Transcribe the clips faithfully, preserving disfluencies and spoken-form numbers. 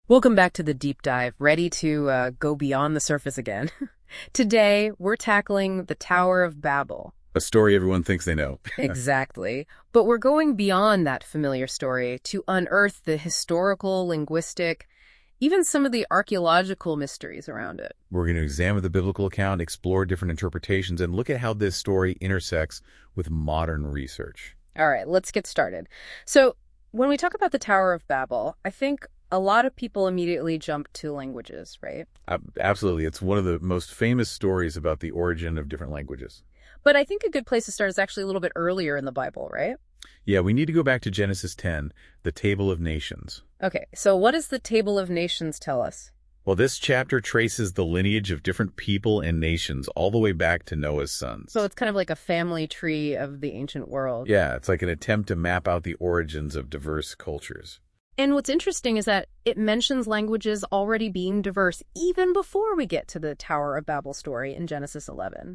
Welcome back to the deep dive, ready to uh, go beyond the surface again. Today, we're tackling the Tower of Babel. A story everyone thinks they know. Exactly. But we're going beyond that familiar story to unearth the historical, linguistic, even some of the archaeological mysteries around it. We're going to examine the biblical account, explore different interpretations, and look at how this story intersects with modern research. All right, let's get started. So, when we talk about the Tower of Babel, I think a lot of people immediately jump to languages, right? Uh, absolutely. It's one of the most famous stories about the origin of different languages. But I think a good place to start is actually a little bit earlier in the Bible, right? Yeah, we need to go back to Genesis ten, the Table of Nations. Okay, so what does the Table of Nations tell us? Well, this chapter traces the lineage of different people and nations all the way back to Noah's sons. So it's kind of like a family tree of the ancient world. Yeah, it's like an attempt to map out the origins of diverse cultures. And what's interesting is that it mentions languages already being diverse even before we get to the Tower of Babel story in Genesis eleven.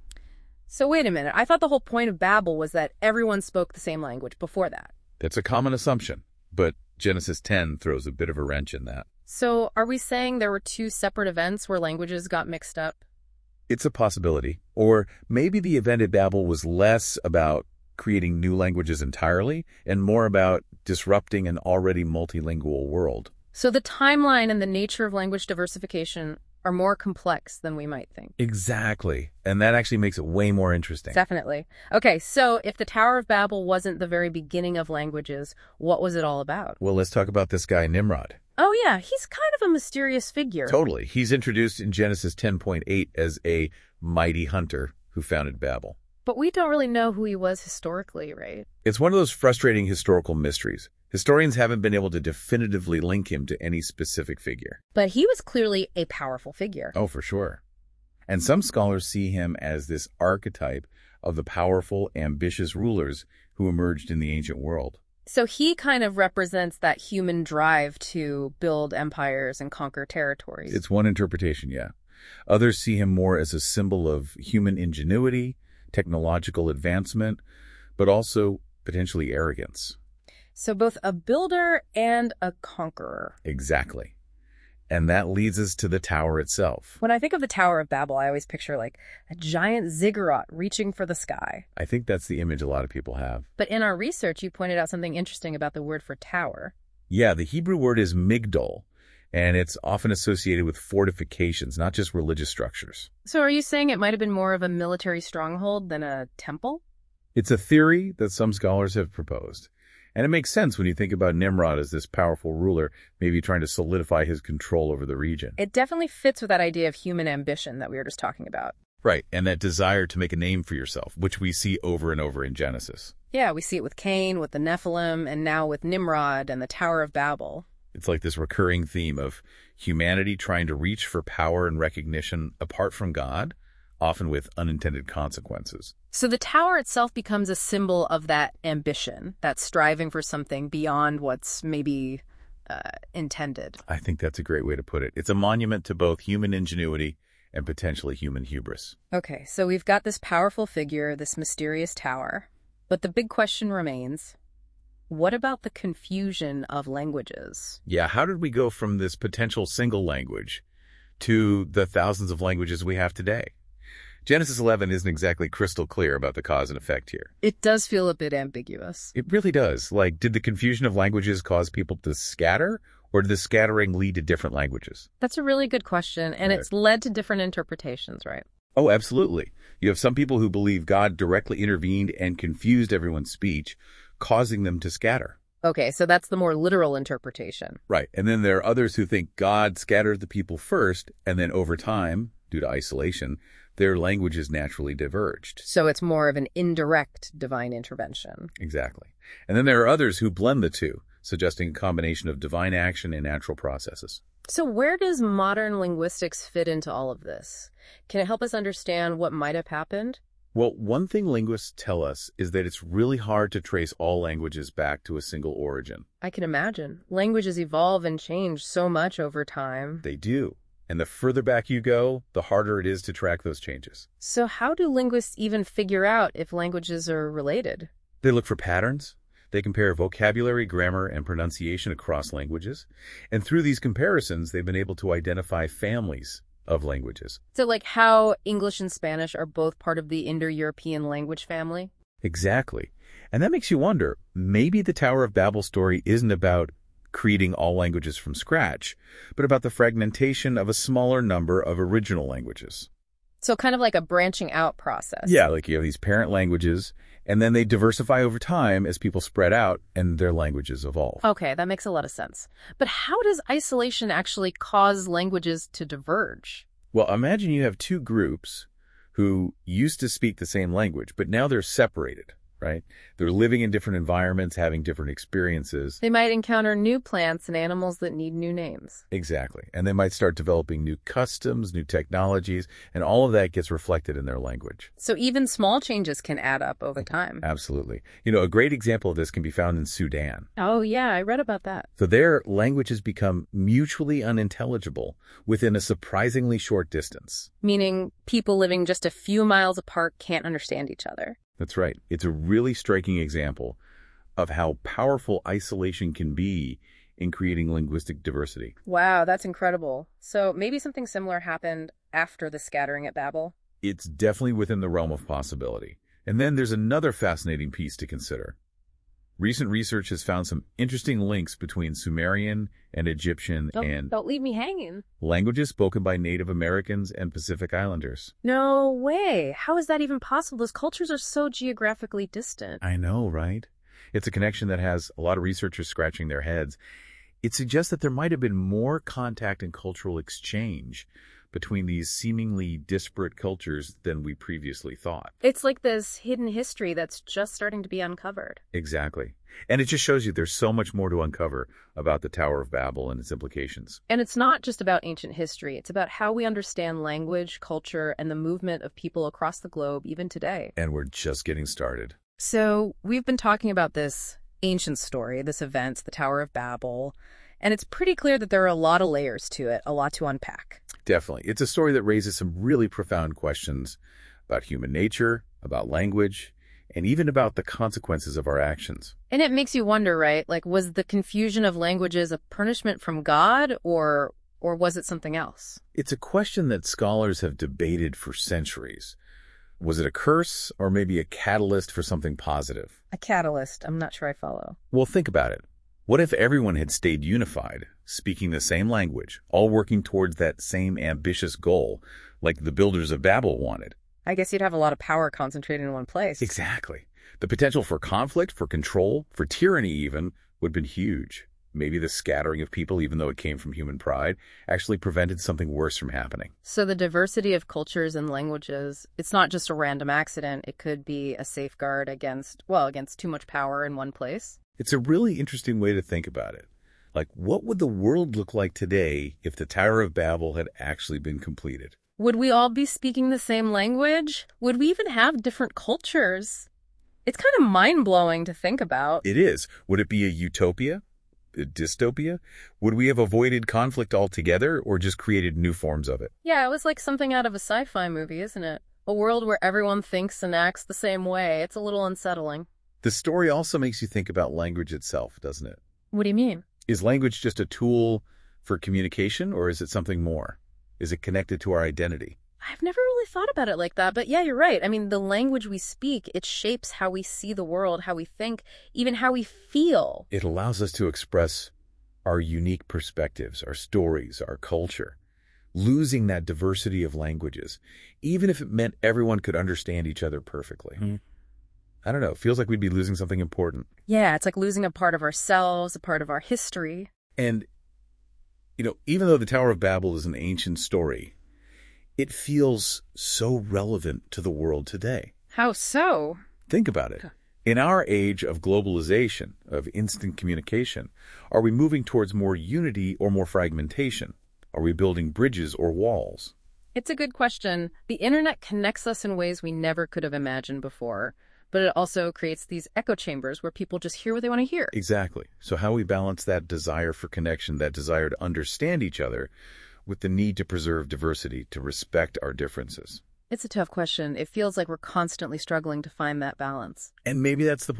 So wait a minute, I thought the whole point of Babel was that everyone spoke the same language before that. That's a common assumption, but Genesis ten throws a bit of a wrench in that. So are we saying there were two separate events where languages got mixed up? It's a possibility. Or maybe the event at Babel was less about creating new languages entirely and more about disrupting an already multilingual world. So the timeline and the nature of language diversification are more complex than we might think. Exactly. And that actually makes it way more interesting. Definitely. Okay, so if the Tower of Babel wasn't the very beginning of languages, what was it all about? Well, let's talk about this guy, Nimrod. Oh yeah, he's kind of a mysterious figure. Totally. He's introduced in Genesis ten point eight as a mighty hunter who founded Babel. But we don't really know who he was historically, right? It's one of those frustrating historical mysteries. Historians haven't been able to definitively link him to any specific figure. But he was clearly a powerful figure. Oh, for sure. And some scholars see him as this archetype of the powerful, ambitious rulers who emerged in the ancient world. So he kind of represents that human drive to build empires and conquer territories. It's one interpretation, yeah. Others see him more as a symbol of human ingenuity, technological advancement, but also potentially arrogance. So both a builder and a conqueror. Exactly. And that leads us to the tower itself. When I think of the Tower of Babel, I always picture like a giant ziggurat reaching for the sky. I think that's the image a lot of people have. But in our research, you pointed out something interesting about the word for tower. Yeah, the Hebrew word is migdol, and it's often associated with fortifications, not just religious structures. So are you saying it might have been more of a military stronghold than a temple? It's a theory that some scholars have proposed. And it makes sense when you think about Nimrod as this powerful ruler, maybe trying to solidify his control over the region. It definitely fits with that idea of human ambition that we were just talking about. Right, and that desire to make a name for yourself, which we see over and over in Genesis. Yeah, we see it with Cain, with the Nephilim, and now with Nimrod and the Tower of Babel. It's like this recurring theme of humanity trying to reach for power and recognition apart from God, often with unintended consequences. So the tower itself becomes a symbol of that ambition, that striving for something beyond what's maybe uh, intended. I think that's a great way to put it. It's a monument to both human ingenuity and potentially human hubris. Okay, so we've got this powerful figure, this mysterious tower. But the big question remains, what about the confusion of languages? Yeah, how did we go from this potential single language to the thousands of languages we have today? Genesis eleven isn't exactly crystal clear about the cause and effect here. It does feel a bit ambiguous. It really does. Like, did the confusion of languages cause people to scatter, or did the scattering lead to different languages? That's a really good question, and Right. It's led to different interpretations, right? Oh, absolutely. You have some people who believe God directly intervened and confused everyone's speech, causing them to scatter. Okay, so that's the more literal interpretation. Right. And then there are others who think God scattered the people first, and then over time, due to isolation, their languages naturally diverged. So it's more of an indirect divine intervention. Exactly. And then there are others who blend the two, suggesting a combination of divine action and natural processes. So where does modern linguistics fit into all of this? Can it help us understand what might have happened? Well, one thing linguists tell us is that it's really hard to trace all languages back to a single origin. I can imagine. Languages evolve and change so much over time. They do. And the further back you go, the harder it is to track those changes. So how do linguists even figure out if languages are related? They look for patterns. They compare vocabulary, grammar, and pronunciation across languages. And through these comparisons, they've been able to identify families of languages. So like how English and Spanish are both part of the Indo-European language family? Exactly. And that makes you wonder, maybe the Tower of Babel story isn't about creating all languages from scratch, but about the fragmentation of a smaller number of original languages. So kind of like a branching out process. Yeah, like you have these parent languages, and then they diversify over time as people spread out and their languages evolve. Okay, that makes a lot of sense. But how does isolation actually cause languages to diverge? Well, imagine you have two groups who used to speak the same language, but now they're separated, right? They're living in different environments, having different experiences. They might encounter new plants and animals that need new names. Exactly. And they might start developing new customs, new technologies, and all of that gets reflected in their language. So even small changes can add up over time. Absolutely. You know, a great example of this can be found in Sudan. Oh, yeah, I read about that. So their languages become mutually unintelligible within a surprisingly short distance. Meaning people living just a few miles apart can't understand each other. That's right. It's a really striking example of how powerful isolation can be in creating linguistic diversity. Wow, that's incredible. So maybe something similar happened after the scattering at Babel? It's definitely within the realm of possibility. And then there's another fascinating piece to consider. Recent research has found some interesting links between Sumerian and Egyptian Don't, and don't leave me hanging. languages spoken by Native Americans and Pacific Islanders. No way. How is that even possible? Those cultures are so geographically distant. I know, right? It's a connection that has a lot of researchers scratching their heads. It suggests that there might have been more contact and cultural exchange between these seemingly disparate cultures than we previously thought. It's like this hidden history that's just starting to be uncovered. Exactly. And it just shows you there's so much more to uncover about the Tower of Babel and its implications. And it's not just about ancient history. It's about how we understand language, culture, and the movement of people across the globe even today. And we're just getting started. So we've been talking about this ancient story, this event, the Tower of Babel, and it's pretty clear that there are a lot of layers to it, a lot to unpack. Definitely. It's a story that raises some really profound questions about human nature, about language, and even about the consequences of our actions. And it makes you wonder, right? Like, was the confusion of languages a punishment from God, or or was it something else? It's a question that scholars have debated for centuries. Was it a curse or maybe a catalyst for something positive? A catalyst. I'm not sure I follow. Well, think about it. What if everyone had stayed unified, speaking the same language, all working towards that same ambitious goal, like the builders of Babel wanted? I guess you'd have a lot of power concentrated in one place. Exactly. The potential for conflict, for control, for tyranny even, would have been huge. Maybe the scattering of people, even though it came from human pride, actually prevented something worse from happening. So the diversity of cultures and languages, it's not just a random accident. It could be a safeguard against, well, against too much power in one place. It's a really interesting way to think about it. Like, what would the world look like today if the Tower of Babel had actually been completed? Would we all be speaking the same language? Would we even have different cultures? It's kind of mind-blowing to think about. It is. Would it be a utopia? A dystopia? Would we have avoided conflict altogether or just created new forms of it? Yeah, it was like something out of a sci-fi movie, isn't it? A world where everyone thinks and acts the same way. It's a little unsettling. The story also makes you think about language itself, doesn't it? What do you mean? Is language just a tool for communication, or is it something more? Is it connected to our identity? I've never really thought about it like that, but yeah, you're right. I mean, the language we speak, it shapes how we see the world, how we think, even how we feel. It allows us to express our unique perspectives, our stories, our culture. Losing that diversity of languages, even if it meant everyone could understand each other perfectly. Mm-hmm. I don't know. It feels like we'd be losing something important. Yeah, it's like losing a part of ourselves, a part of our history. And, you know, even though the Tower of Babel is an ancient story, it feels so relevant to the world today. How so? Think about it. In our age of globalization, of instant communication, are we moving towards more unity or more fragmentation? Are we building bridges or walls? It's a good question. The internet connects us in ways we never could have imagined before. But it also creates these echo chambers where people just hear what they want to hear. Exactly. So how we balance that desire for connection, that desire to understand each other, with the need to preserve diversity, to respect our differences? It's a tough question. It feels like we're constantly struggling to find that balance. And maybe that's the point.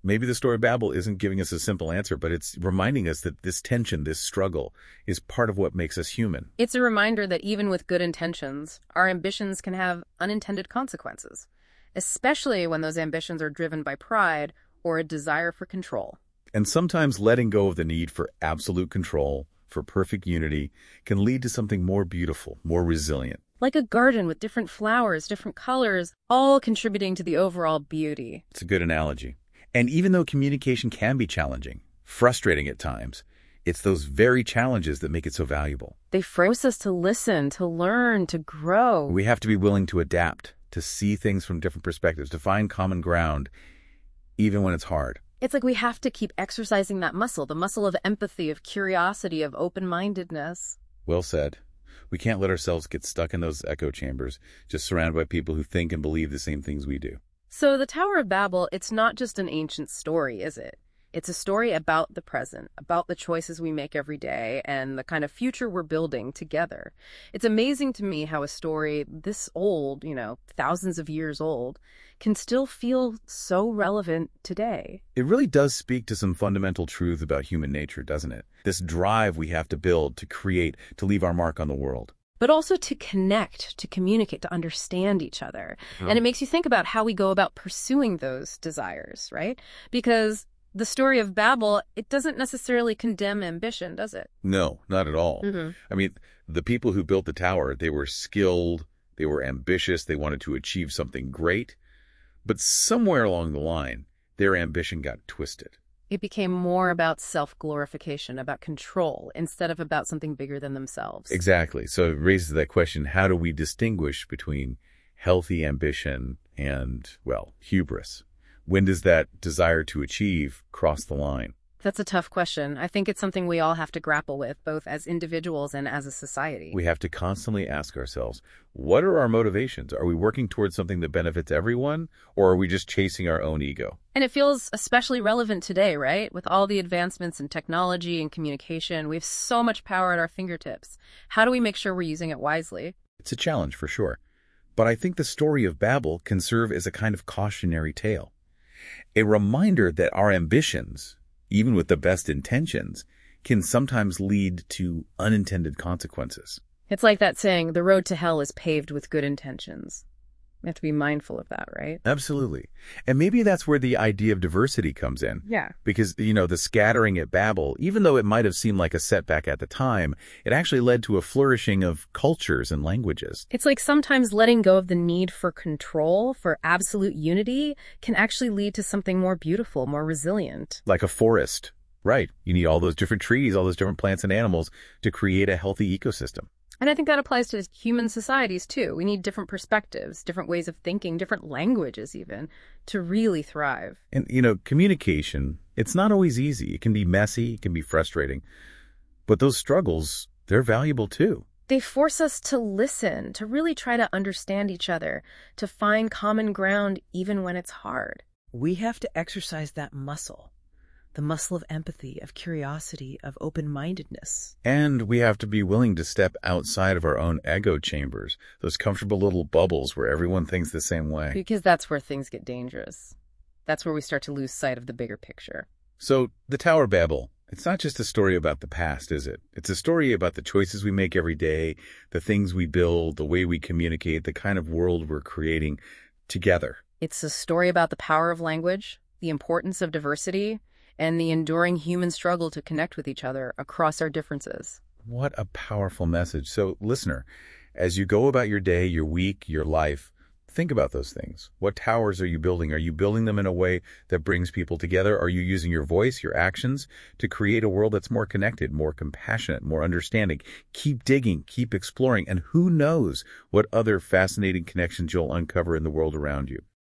Maybe the story of Babel isn't giving us a simple answer, but it's reminding us that this tension, this struggle, is part of what makes us human. It's a reminder that even with good intentions, our ambitions can have unintended consequences, especially when those ambitions are driven by pride or a desire for control. And sometimes letting go of the need for absolute control, for perfect unity, can lead to something more beautiful, more resilient. Like a garden with different flowers, different colors, all contributing to the overall beauty. It's a good analogy. And even though communication can be challenging, frustrating at times, it's those very challenges that make it so valuable. They force us to listen, to learn, to grow. We have to be willing to adapt, to see things from different perspectives, to find common ground, even when it's hard. It's like we have to keep exercising that muscle, the muscle of empathy, of curiosity, of open-mindedness. Well said. We can't let ourselves get stuck in those echo chambers, just surrounded by people who think and believe the same things we do. So the Tower of Babel, it's not just an ancient story, is it? It's a story about the present, about the choices we make every day, and the kind of future we're building together. It's amazing to me how a story this old, you know, thousands of years old, can still feel so relevant today. It really does speak to some fundamental truth about human nature, doesn't it? This drive we have to build, to create, to leave our mark on the world. But also to connect, to communicate, to understand each other. Oh. And it makes you think about how we go about pursuing those desires, right? Because the story of Babel, it doesn't necessarily condemn ambition, does it? No, not at all. Mm-hmm. I mean, the people who built the tower, they were skilled, they were ambitious, they wanted to achieve something great. But somewhere along the line, their ambition got twisted. It became more about self-glorification, about control, instead of about something bigger than themselves. Exactly. So it raises that question, how do we distinguish between healthy ambition and, well, hubris? When does that desire to achieve cross the line? That's a tough question. I think it's something we all have to grapple with, both as individuals and as a society. We have to constantly ask ourselves, what are our motivations? Are we working towards something that benefits everyone, or are we just chasing our own ego? And it feels especially relevant today, right? With all the advancements in technology and communication, we have so much power at our fingertips. How do we make sure we're using it wisely? It's a challenge for sure. But I think the story of Babel can serve as a kind of cautionary tale. A reminder that our ambitions, even with the best intentions, can sometimes lead to unintended consequences. It's like that saying, the road to hell is paved with good intentions. We have to be mindful of that, right? Absolutely. And maybe that's where the idea of diversity comes in. Yeah. Because, you know, the scattering at Babel, even though it might have seemed like a setback at the time, it actually led to a flourishing of cultures and languages. It's like sometimes letting go of the need for control, for absolute unity, can actually lead to something more beautiful, more resilient. Like a forest. Right. You need all those different trees, all those different plants and animals to create a healthy ecosystem. And I think that applies to human societies, too. We need different perspectives, different ways of thinking, different languages even, to really thrive. And, you know, communication, it's not always easy. It can be messy. It can be frustrating. But those struggles, they're valuable, too. They force us to listen, to really try to understand each other, to find common ground even when it's hard. We have to exercise that muscle. The muscle of empathy, of curiosity, of open-mindedness. And we have to be willing to step outside of our own ego chambers, those comfortable little bubbles where everyone thinks the same way. Because that's where things get dangerous. That's where we start to lose sight of the bigger picture. So, the Tower of Babel, it's not just a story about the past, is it? It's a story about the choices we make every day, the things we build, the way we communicate, the kind of world we're creating together. It's a story about the power of language, the importance of diversity, and the enduring human struggle to connect with each other across our differences. What a powerful message. So, listener, as you go about your day, your week, your life, think about those things. What towers are you building? Are you building them in a way that brings people together? Are you using your voice, your actions, to create a world that's more connected, more compassionate, more understanding? Keep digging, keep exploring, and who knows what other fascinating connections you'll uncover in the world around you.